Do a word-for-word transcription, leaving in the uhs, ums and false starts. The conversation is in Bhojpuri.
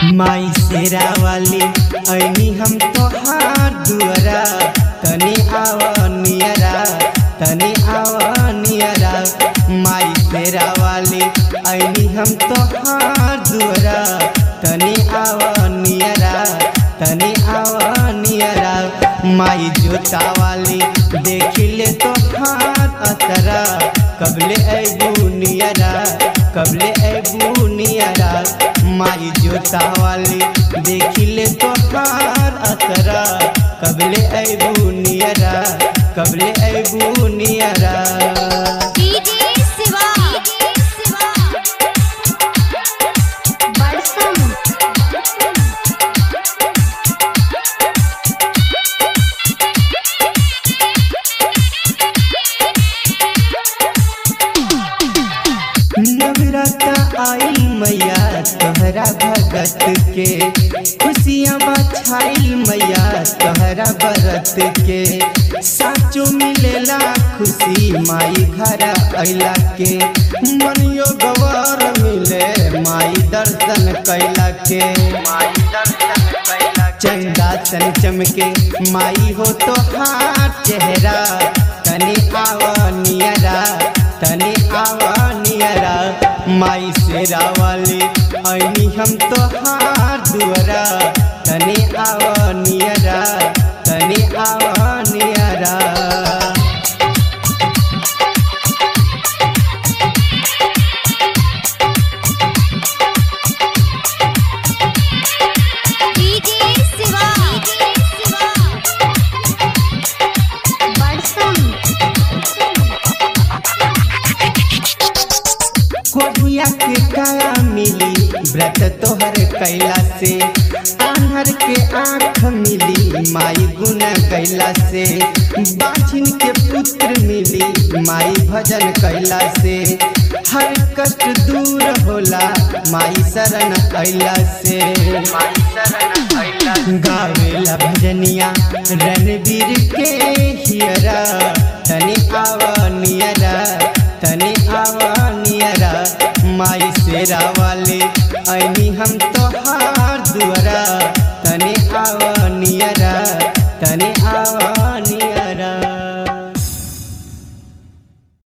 माई शेरा वाली ऐनी हम तोहार दुआरा तनी आवा नियरा तनी आवा नियरा। माई शेरा वाली ऐनी हम तोहार दुआरा तनी आवा नियरा तनी आवा नियरा। माई जोता वाली देखिले तोहार असरा कबले ऐबू नियरा कबले ऐबू नियरा। माई जोता वाली देखिले तोहार असरा कबले ऐबू नियरा कबले ऐबू नियरा। आई मैया तोहरा भगत के खुशियाँ बछाई मैया तोहरा बरत के। साचो मिलेला खुशी माई घर अइला के मनियो गवार मिले माई दर्शन कैला के। चंदा सन चमके माई हो तोहार चेहरा तनी आवा नियरा तनी आवा नियरा। माई शेरा वाली ऐनी हम तोहार दुआरा तनी आवा नियरा तनी आवा नियरा। कोढ़िया के काया मिली व्रत तोहर कैला से आन्हर के आँख मिली माई गुण कैला से। बाछिन के पुत्र मिली माई भजन कैला से हर कष्ट दूर होला माई शरण कैला से। गावेला भजनिया रणवीर के हियरा तनी आवा नियरा तनी आवा नियरा। माई शेरा वाली ऐनी हम तो